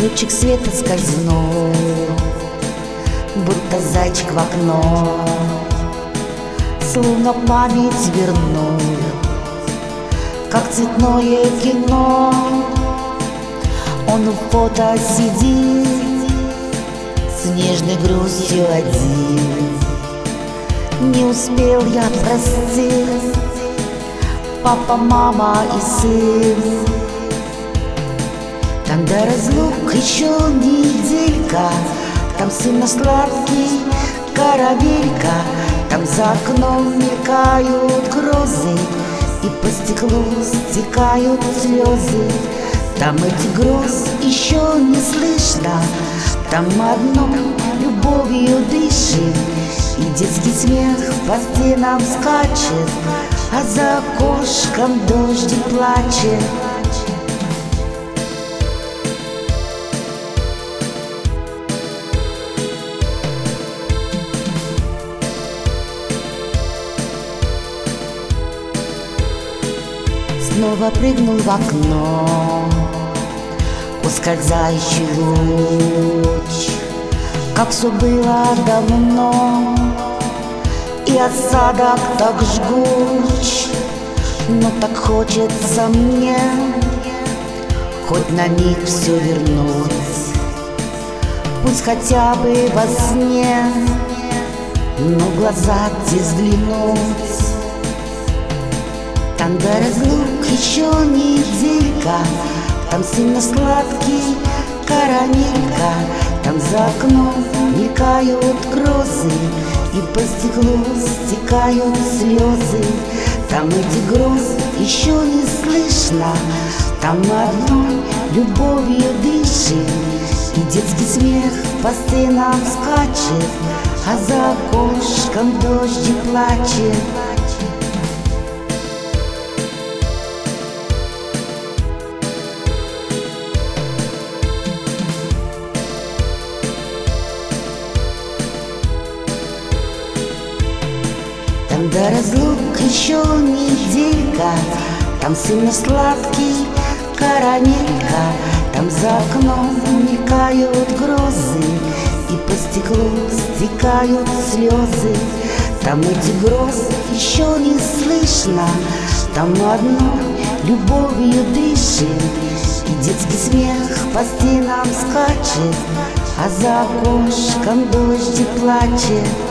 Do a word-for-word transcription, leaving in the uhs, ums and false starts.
Лучик света скользнул, будто зайчик в окно, словно память вернул, как цветное кино. Он у фото сидит с нежной грустью один. Не успел я простить папа, мама и сын. Там до разлук еще неделька, там сына сладкий карамелька, там за окном мелькают грозы, и по стеклу стекают слезы. Там этих гроз еще не слышно, там одно любовью дышит, и детский смех по стенам скачет, а за окошком дождик плачет. Снова прыгнул в окно ускользающий луч, как все было давно, и осадок так жгуч. Но так хочется мне хоть на миг все вернуть, пусть хотя бы во сне, но в глаза те взглянуть. Там до разлук еще неделька, там сильно сладкий карамелька, там за окном мелькают грозы, и по стеклу стекают слезы. Там этих гроз еще не слышно, там одной любовью дышит, и детский смех по стенам скачет, а за окошком дождик плачет. Там до разлук еще неделька, там сильно сладкий карамелька, там за окном мелькают грозы, и по стеклу стекают слезы. Там этих гроз еще не слышно, там одной любовью дышит, и детский смех по стенам скачет, а за окошком дождик плачет.